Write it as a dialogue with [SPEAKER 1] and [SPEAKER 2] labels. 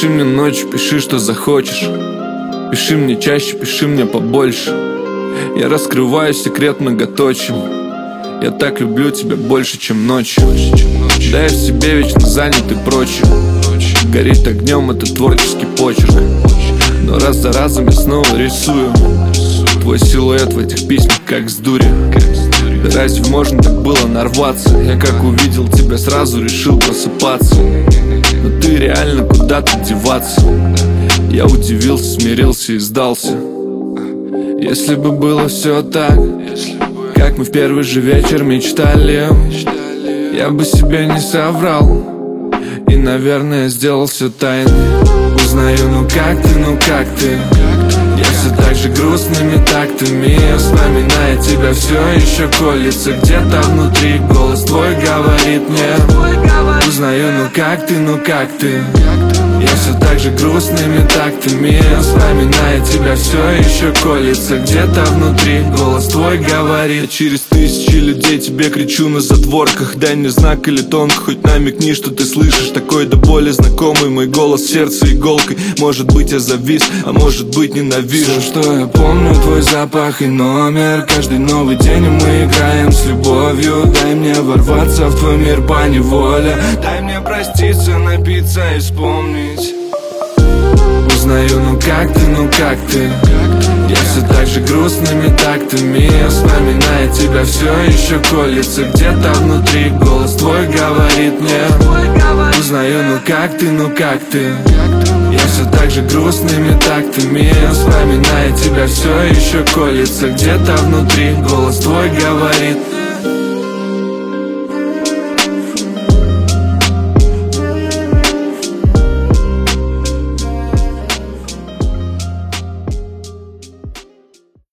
[SPEAKER 1] Пиши мне ночью, пиши, что захочешь. Пиши мне чаще, пиши мне побольше. Я раскрываю секрет многоточием. Я так люблю тебя больше, чем ночью. Да я в себе вечно занят и прочим. Горит огнем этот творческий почерк. Но раз за разом я снова рисую твой силуэт в этих письмах, как с дури. Да разве можно так было нарваться? Я как увидел тебя, сразу решил просыпаться. Но ты реально куда-то деваться. Я удивился, смирился и сдался. Если бы было все так, как мы в первый же вечер мечтали, я бы себе не соврал и, наверное, сделал все тайной. Узнаю, ну как ты? Я все так же грустными тактами, вспоминая тебя, все еще колется где-то внутри. Голос твой говорит мне. Узнаю, ну как ты? Я все так же грустными тактами, вспоминая тебя, все еще колется где-то внутри. Голос твой говорит. Я через тысячи людей тебе кричу на затворках. Дай мне знак или тонко, хоть намекни, что ты слышишь. Такой до боли знакомый мой голос, сердце иголкой. Может быть я завис, а может быть ненавижу. Все, что я помню, твой запах и номер. Каждый новый день мы играем с любовью. Дай мне ворваться в твой мир поневоле. Дай мне проститься, напиться и вспомнить. Узнаю, ну как ты? Я все так же грустными тактами, вспоминая тебя, все еще колется где-то внутри. Голос твой говорит мне. Узнаю, ну как ты? Я все так же грустными тактами, вспоминая тебя, все еще колется где-то внутри. Голос твой говорит.